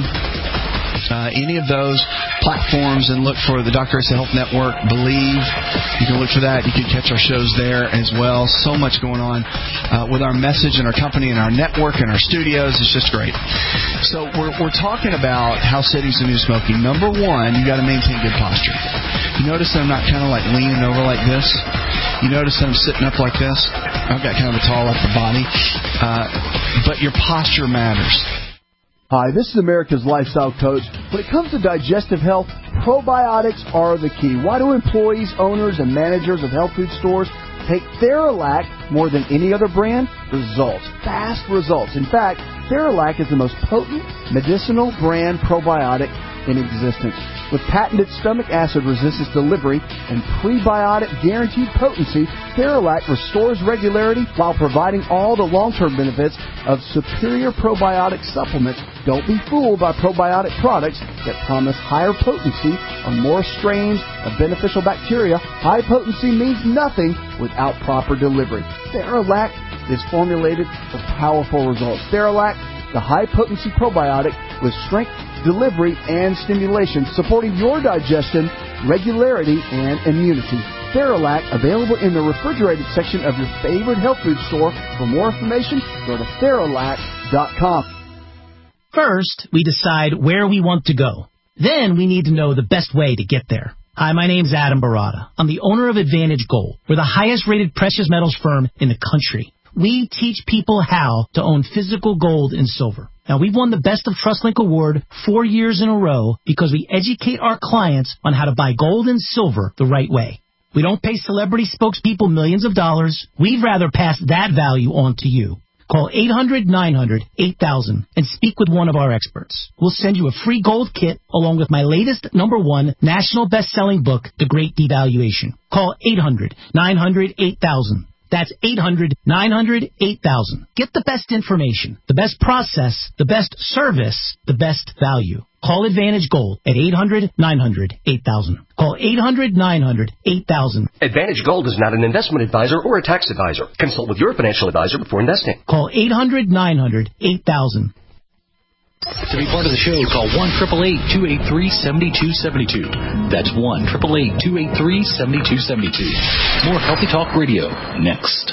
Uh, any of those platforms and look for the Doctor Asa Health Network. Believe. You can look for that. You can catch our shows there as well. So much going on uh, with our message and our company and our network and our studios. It's just great. So we're we're talking about how sitting's the new smoking. Number one, you got to maintain good posture. You notice that I'm not kind of like leaning over like this. You notice that I'm sitting up like this. I've got kind of a tall upper body. Uh, but your posture matters. Hi, this is America's Lifestyle Coach. When it comes to digestive health, probiotics are the key. Why do employees, owners, and managers of health food stores take Theralac more than any other brand? Results. Fast results. In fact, Theralac is the most potent medicinal brand probiotic in existence. With patented stomach acid resistance delivery and prebiotic guaranteed potency, Theralac restores regularity while providing all the long-term benefits of superior probiotic supplements. Don't be fooled by probiotic products that promise higher potency or more strains of beneficial bacteria. High potency means nothing without proper delivery. Theralac is formulated for powerful results. Theralac, the high-potency probiotic with strength, delivery, and stimulation, supporting your digestion, regularity, and immunity. Theralac, available in the refrigerated section of your favorite health food store. For more information, go to Theralac dot com. First, we decide where we want to go. Then we need to know the best way to get there. Hi, my name's Adam Barada. I'm the owner of Advantage Gold. We're the highest-rated precious metals firm in the country. We teach people how to own physical gold and silver. Now, we've won the Best of TrustLink Award four years in a row because we educate our clients on how to buy gold and silver the right way. We don't pay celebrity spokespeople millions of dollars. We'd rather pass that value on to you. Call eight hundred nine hundred eight thousand and speak with one of our experts. We'll send you a free gold kit along with my latest number one national best-selling book, The Great Devaluation. Call eight hundred nine hundred eight thousand. That's eight hundred nine hundred eight thousand. Get the best information, the best process, the best service, the best value. Call Advantage Gold at eight hundred nine hundred eight thousand. Call eight hundred nine hundred eight thousand. Advantage Gold is not an investment advisor or a tax advisor. Consult with your financial advisor before investing. Call eight hundred nine hundred eight thousand. To be part of the show, call one eight eight eight, two eight three, seven two seven two. That's one eight eight eight, two eight three, seven two seven two. More Healthy Talk Radio next.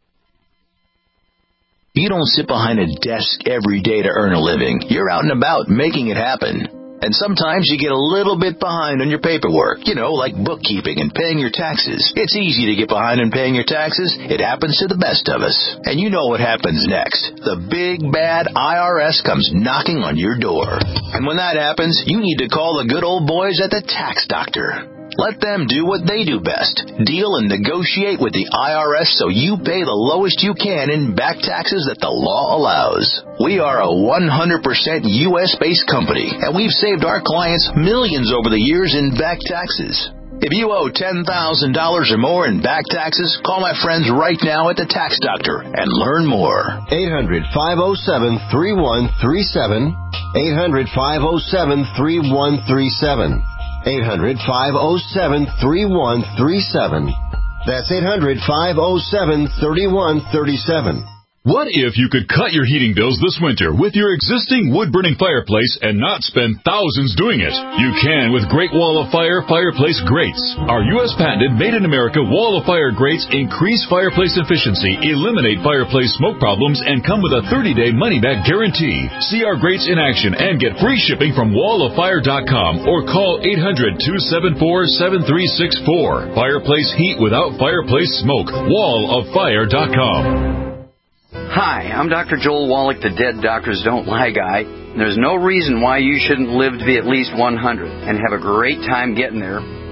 You don't sit behind a desk every day to earn a living. You're out and about making it happen. And sometimes you get a little bit behind on your paperwork, you know, like bookkeeping and paying your taxes. It's easy to get behind on paying your taxes. It happens to the best of us. And you know what happens next. The big, bad I R S comes knocking on your door. And when that happens, you need to call the good old boys at the Tax Doctor. Let them do what they do best. Deal and negotiate with the I R S so you pay the lowest you can in back taxes that the law allows. We are a one hundred percent U S-based company, and we've saved our clients millions over the years in back taxes. If you owe ten thousand dollars or more in back taxes, call my friends right now at the Tax Doctor and learn more. eight hundred, five oh seven, three one three seven. eight hundred, five oh seven, three one three seven. eight hundred, five oh seven, three one three seven. That's eight hundred, five oh seven, three one three seven. What if you could cut your heating bills this winter with your existing wood-burning fireplace and not spend thousands doing it? You can with Great Wall of Fire Fireplace Grates. Our U S patented made-in-America Wall of Fire grates increase fireplace efficiency, eliminate fireplace smoke problems, and come with a thirty-day money-back guarantee. See our grates in action and get free shipping from wall of fire dot com or call eight hundred, two seven four, seven three six four. Fireplace heat without fireplace smoke. wall of fire dot com. Hi, I'm Doctor Joel Wallach, the Dead Doctors Don't Lie guy. There's no reason why you shouldn't live to be at least one hundred and have a great time getting there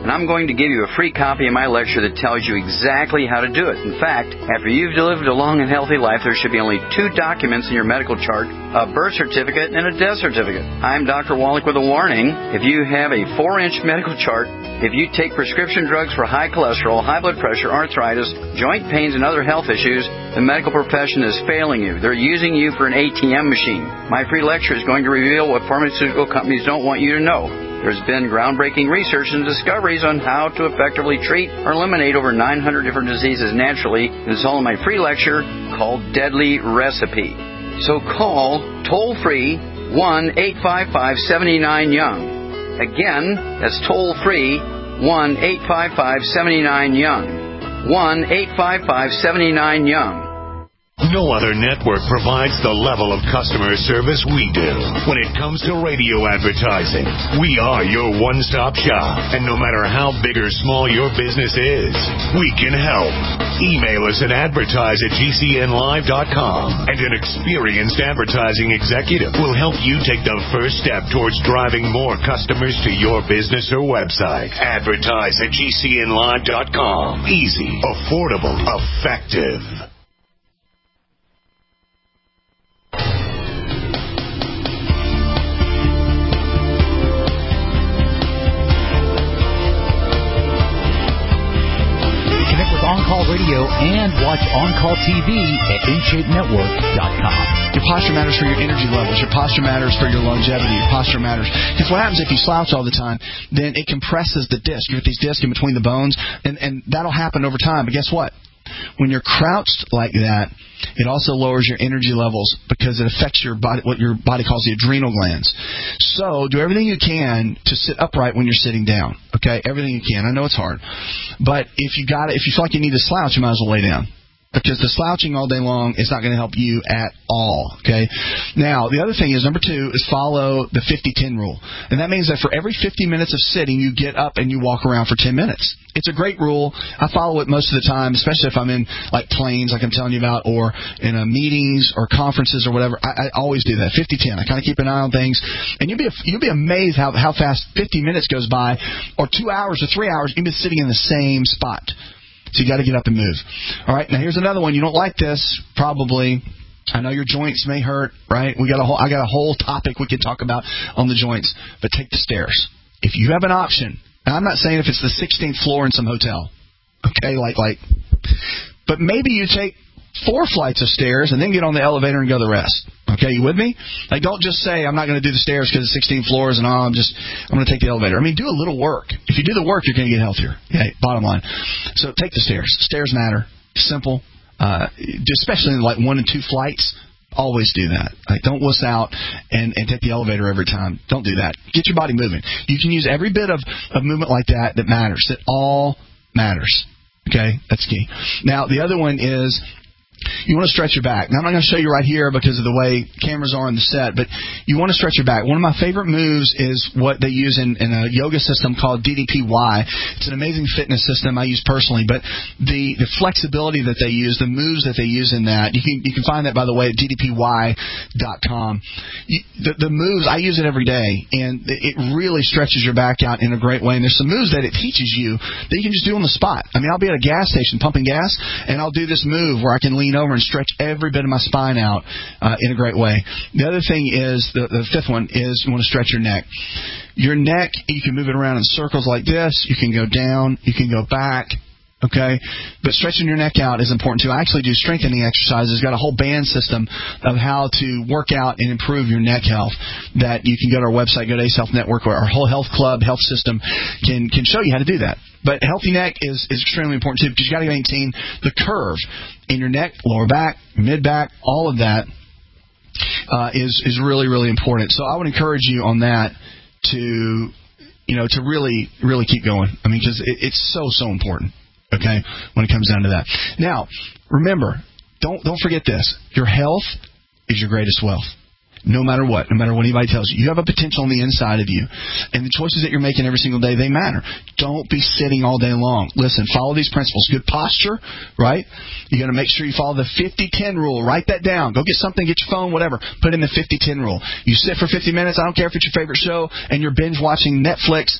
and I'm going to give you a free copy of my lecture that tells you exactly how to do it. In fact, after you've lived a long and healthy life, there should be only two documents in your medical chart, a birth certificate and a death certificate. I'm Doctor Wallach with a warning. If you have a four-inch medical chart, if you take prescription drugs for high cholesterol, high blood pressure, arthritis, joint pains, and other health issues, the medical profession is failing you. They're using you for an A T M machine. My free lecture is going to reveal what pharmaceutical companies don't want you to know. There's been groundbreaking research and discoveries on how to effectively treat or eliminate over nine hundred different diseases naturally. It's all in my free lecture called Deadly Recipe. So call toll-free one eight five five, seven nine, young. Again, that's toll-free one eight five five, seven nine, young. one eight five five, seven nine, young. No other network provides the level of customer service we do. When it comes to radio advertising, we are your one-stop shop. And no matter how big or small your business is, we can help. Email us at advertise at G C N live dot com, and an experienced advertising executive will help you take the first step towards driving more customers to your business or website. Advertise at G C N live dot com. Easy, affordable, effective. On-Call Radio and watch On-Call T V at in shape network dot com. Your posture matters for your energy levels. Your posture matters for your longevity. Your posture matters. Because what happens if you slouch all the time, then it compresses the disc. You get these discs in between the bones, and, and that'll happen over time. But guess what? When you're crouched like that, it also lowers your energy levels because it affects your body, what your body calls the adrenal glands. So do everything you can to sit upright when you're sitting down. Okay, everything you can. I know it's hard, but if you got it, if you feel like you need to slouch, you might as well lay down. Because the slouching all day long is not going to help you at all, okay? Now, the other thing is, number two, is follow the fifty ten rule. And that means that for every fifty minutes of sitting, you get up and you walk around for ten minutes. It's a great rule. I follow it most of the time, especially if I'm in, like, planes, like I'm telling you about, or in uh, meetings or conferences or whatever. I, I always do that, fifty ten. I kind of keep an eye on things. And you'll be you'll be amazed how, how fast fifty minutes goes by, or two hours or three hours, you've been sitting in the same spot. So you got to get up and move. All right, now here's another one. You don't like this, probably. I know your joints may hurt, right? We got a whole, I got a whole topic we could talk about on the joints. But take the stairs. If you have an option, and I'm not saying if it's the sixteenth floor in some hotel, okay, like, like, but maybe you take four flights of stairs and then get on the elevator and go the rest. Okay, you with me? Like, don't just say, I'm not going to do the stairs because it's sixteen floors and oh, I'm just, I'm going to take the elevator. I mean, do a little work. If you do the work, you're going to get healthier. Okay, bottom line. So take the stairs. Stairs matter. Simple. Uh, especially in like one and two flights. Always do that. Like, don't wuss out and, and take the elevator every time. Don't do that. Get your body moving. You can use every bit of, of movement like that that matters. That all matters. Okay, that's key. Now, the other one is, you want to stretch your back. Now, I'm not going to show you right here because of the way cameras are on the set, but you want to stretch your back. One of my favorite moves is what they use in, in a yoga system called D D P Y. It's an amazing fitness system I use personally, but the, the flexibility that they use, the moves that they use in that, you can you can find that, by the way, at D D P Y dot com. You, the, the moves, I use it every day, and it really stretches your back out in a great way. And there's some moves that it teaches you that you can just do on the spot. I mean, I'll be at a gas station pumping gas, and I'll do this move where I can lean over and stretch every bit of my spine out uh, in a great way. The other thing is, the, the fifth one is you want to stretch your neck. Your neck, you can move it around in circles like this. You can go down. You can go back. Okay? But stretching your neck out is important, too. I actually do strengthening exercises. Got a whole band system of how to work out and improve your neck health that you can go to our website, go to Ace Health Network, where our whole health club, health system can, can show you how to do that. But a healthy neck is, is extremely important, too, because you got to maintain the curve in your neck, lower back, mid-back, all of that uh, is, is really, really important. So I would encourage you on that to, you know, to really, really keep going. I mean, because it, it's so, so important. Okay, when it comes down to that. Now, remember, don't don't forget this. Your health is your greatest wealth. No matter what, no matter what anybody tells you. You have a potential on the inside of you. And the choices that you're making every single day, they matter. Don't be sitting all day long. Listen, follow these principles. Good posture, right? You got to make sure you follow the fifty ten rule. Write that down. Go get something, get your phone, whatever. Put in the fifty ten rule. You sit for fifty minutes, I don't care if it's your favorite show, and you're binge watching Netflix.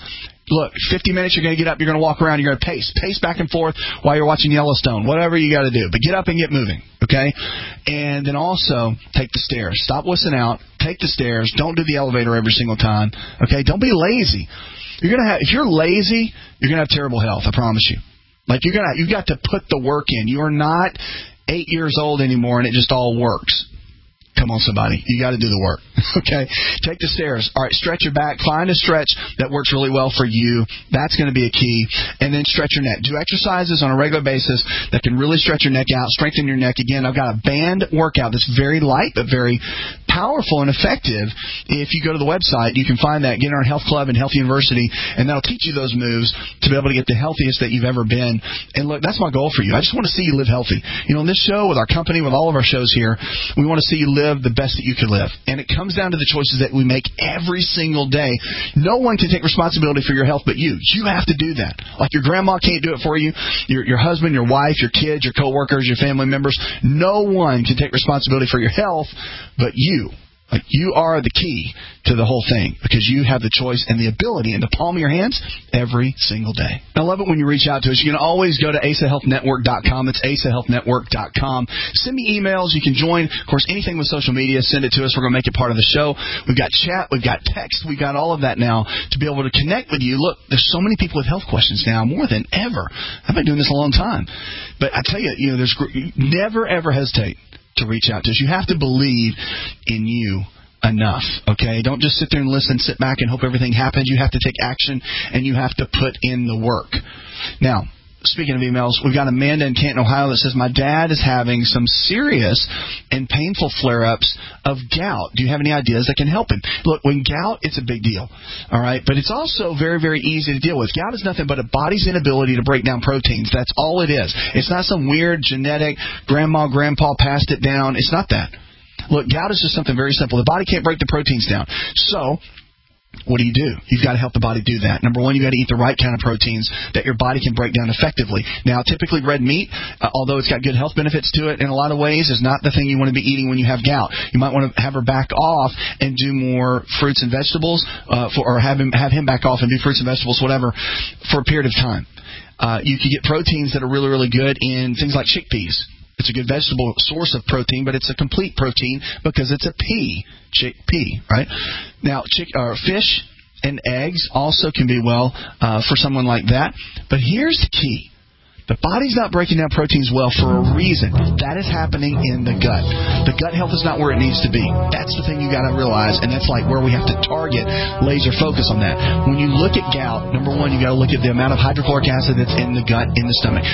Look, fifty minutes, you're going to get up, you're going to walk around, you're going to pace. Pace back and forth while you're watching Yellowstone, whatever you got to do. But get up and get moving, okay? And then also take the stairs. Stop wussing out. Take the stairs. Don't do the elevator every single time, okay? Don't be lazy. You're going to have, if you're lazy, you're going to have terrible health, I promise you. Like, you're going to, you got to put the work in. You are not eight years old anymore and it just all works. Come on, somebody. You got to do the work. Okay? Take the stairs. All right, stretch your back. Find a stretch that works really well for you. That's going to be a key. And then stretch your neck. Do exercises on a regular basis that can really stretch your neck out, strengthen your neck. Again, I've got a band workout that's very light but very powerful and effective. If you go to the website, you can find that. Get in our Health Club and Health University, and that'll teach you those moves to be able to get the healthiest that you've ever been. And look, that's my goal for you. I just want to see you live healthy. You know, in this show, with our company, with all of our shows here, we want to see you live the best that you could live. And it comes down to the choices that we make every single day. No one can take responsibility for your health but you. You have to do that. Like your grandma can't do it for you, your, your husband, your wife, your kids, your coworkers, your family members. No one can take responsibility for your health but you. Like, you are the key to the whole thing because you have the choice and the ability in the palm of your hands every single day. I love it when you reach out to us. You can always go to asa health network dot com. It's asa health network dot com. Send me emails. You can join, of course, anything with social media. Send it to us. We're going to make it part of the show. We've got chat. We've got text. We've got all of that now to be able to connect with you. Look, there's so many people with health questions now, more than ever. I've been doing this a long time. But I tell you, you know, there's never, ever hesitate to reach out to us. You have to believe in you enough, okay? Don't just sit there and listen, sit back and hope everything happens. You have to take action, and you have to put in the work. Now, speaking of emails, we've got Amanda in Canton, Ohio that says, my dad is having some serious and painful flare-ups of gout. Do you have any ideas that can help him? Look, when gout, it's a big deal, all right? But it's also very, very easy to deal with. Gout is nothing but a body's inability to break down proteins. That's all it is. It's not some weird genetic grandma, grandpa passed it down. It's not that. Look, gout is just something very simple. The body can't break the proteins down. So what do you do? You've got to help the body do that. Number one, you've got to eat the right kind of proteins that your body can break down effectively. Now, typically red meat, uh, although it's got good health benefits to it in a lot of ways, is not the thing you want to be eating when you have gout. You might want to have her back off and do more fruits and vegetables, uh, for, or have him, have him back off and do fruits and vegetables, whatever, for a period of time. Uh, you can get proteins that are really, really good in things like chickpeas. It's a good vegetable source of protein, but it's a complete protein because it's a pea, chickpea, right? Now, chick, uh, fish and eggs also can be well uh, for someone like that. But here's the key. The body's not breaking down proteins well for a reason. That is happening in the gut. The gut health is not where it needs to be. That's the thing you got to realize, and that's like where we have to target laser focus on that. When you look at gout, number one, you got to look at the amount of hydrochloric acid that's in the gut, in the stomach.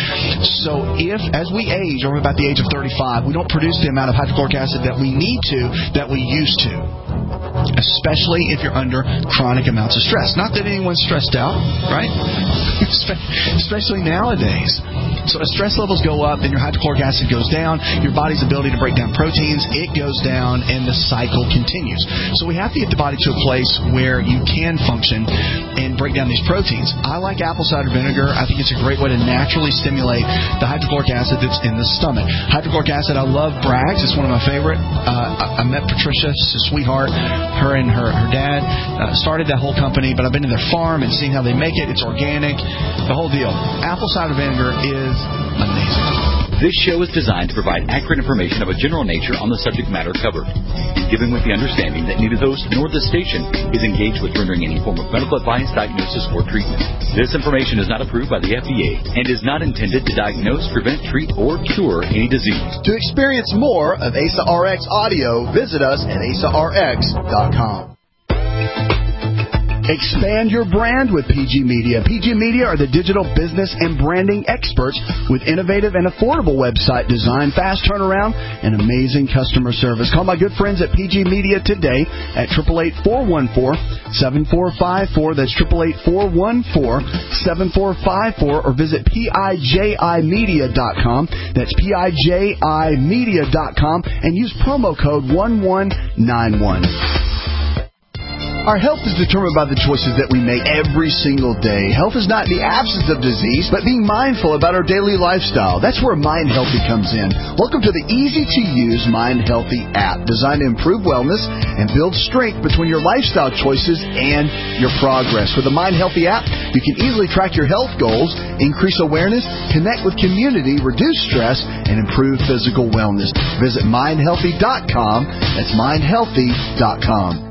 So if, as we age, or about the age of thirty-five, we don't produce the amount of hydrochloric acid that we need to, that we used to, especially if you're under chronic amounts of stress. Not that anyone's stressed out, right? Especially nowadays. So as stress levels go up, then your hydrochloric acid goes down, your body's ability to break down proteins, it goes down, and the cycle continues. So we have to get the body to a place where you can function and break down these proteins. I like apple cider vinegar. I think it's a great way to naturally stimulate the hydrochloric acid that's in the stomach. Hydrochloric acid, I love Bragg's. It's one of my favorite. Uh, I, I met Patricia, she's a sweetheart. Her and her, her dad uh, started that whole company, but I've been to their farm and seen how they make it. It's organic, the whole deal. Apple cider vinegar is amazing. This show is designed to provide accurate information of a general nature on the subject matter covered, given with the understanding that neither the host nor the station is engaged with rendering any form of medical advice, diagnosis, or treatment. This information is not approved by the F D A and is not intended to diagnose, prevent, treat, or cure any disease. To experience more of A S A R X audio, visit us at A S A R X dot com. Expand your brand with P G Media. P G Media are the digital business and branding experts with innovative and affordable website design, fast turnaround, and amazing customer service. Call my good friends at P G Media today at eight eight eight, four one four, seven four five four. That's eight eight eight, four one four, seven four five four, or visit P I J I media dot com. That's P I J I media dot com and use promo code one one nine one. Our health is determined by the choices that we make every single day. Health is not the absence of disease, but being mindful about our daily lifestyle. That's where Mind Healthy comes in. Welcome to the easy-to-use Mind Healthy app, designed to improve wellness and build strength between your lifestyle choices and your progress. With the Mind Healthy app, you can easily track your health goals, increase awareness, connect with community, reduce stress, and improve physical wellness. Visit mind healthy dot com. That's mind healthy dot com.